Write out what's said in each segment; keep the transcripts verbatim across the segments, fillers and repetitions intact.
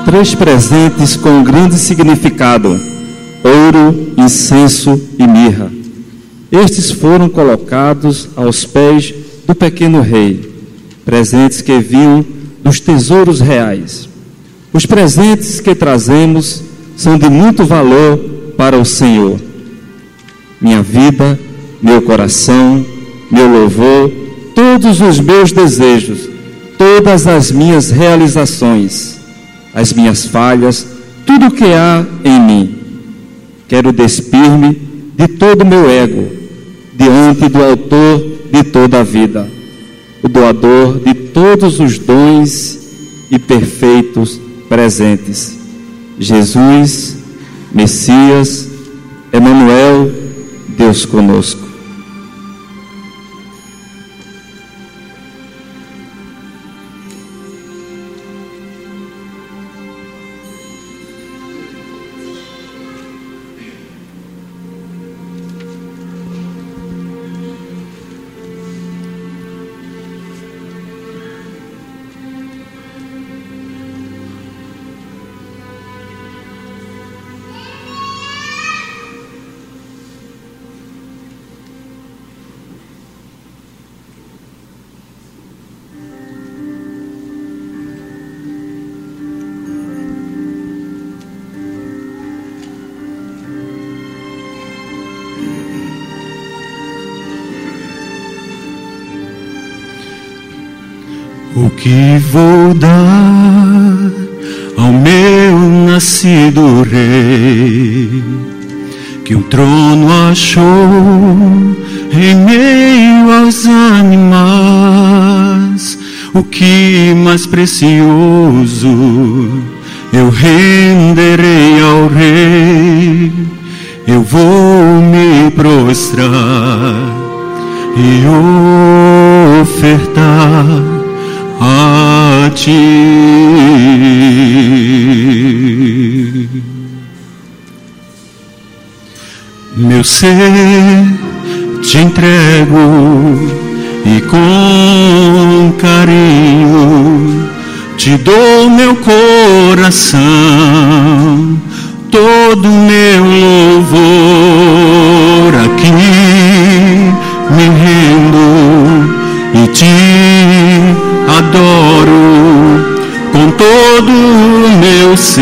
três presentes com grande significado: ouro, incenso e mirra. Estes foram colocados aos pés do pequeno rei, presentes que vinham dos tesouros reais. Os presentes que trazemos são de muito valor para o Senhor. Minha vida, meu coração, meu louvor, todos os meus desejos, todas as minhas realizações, as minhas falhas, tudo o que há em mim. Quero despir-me de todo o meu ego, diante do autor de toda a vida, o doador de todos os dons e perfeitos presentes. Jesus, Messias, Emanuel, Deus conosco. O que vou dar ao meu nascido rei, que o trono achou em meio aos animais? O que mais precioso eu renderei ao rei? Eu vou me prostrar e ofertar a ti. Meu ser te entrego e com carinho te dou meu coração, todo meu louvor. Aqui me rendo e te adoro com todo o meu ser.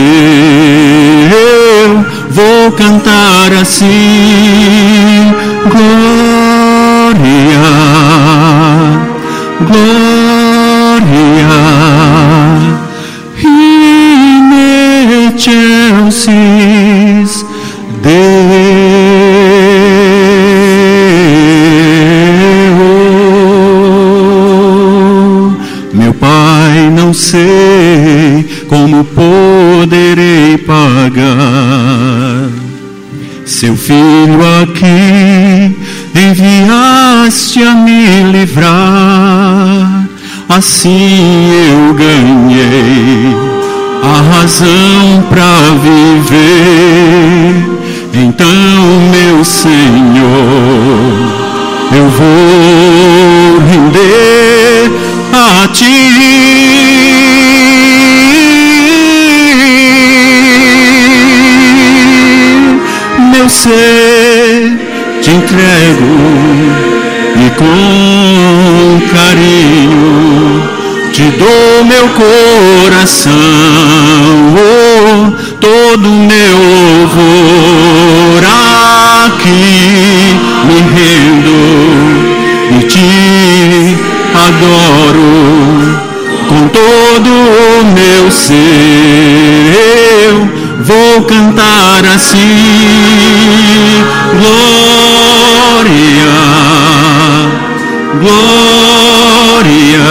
Eu vou cantar assim: glória, glória, in excelsis Deo. Meu Pai, não sei como poderei pagar. Seu filho aqui enviaste a me livrar. Assim eu ganhei a razão para viver. Então, meu Senhor, eu vou render a ti. Meu ser te entrego e com carinho te dou meu coração, oh, todo meu louvor. Aqui me rendo e te adoro com todo o meu ser. Eu vou cantar assim: glória, glória,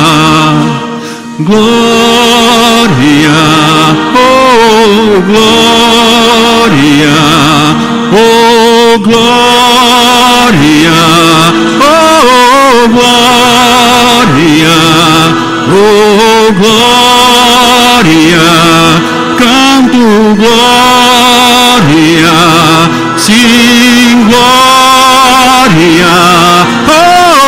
glória, oh glória, oh glória, oh glória, oh glória. Canto glória, sim, glória, oh,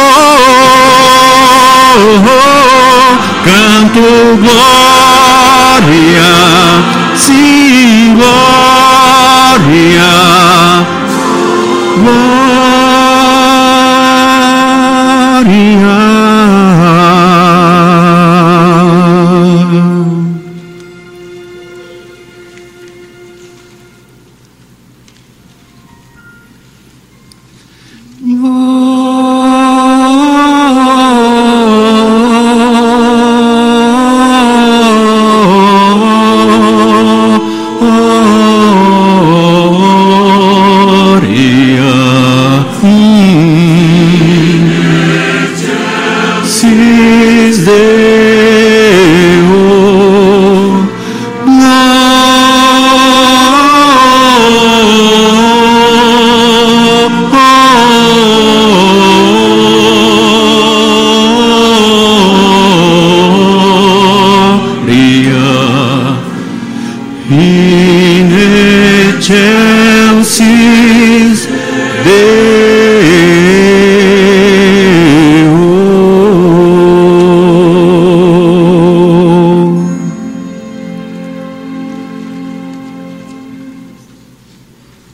oh, oh, oh. Canto glória. sim, glória, in excelsis Deo.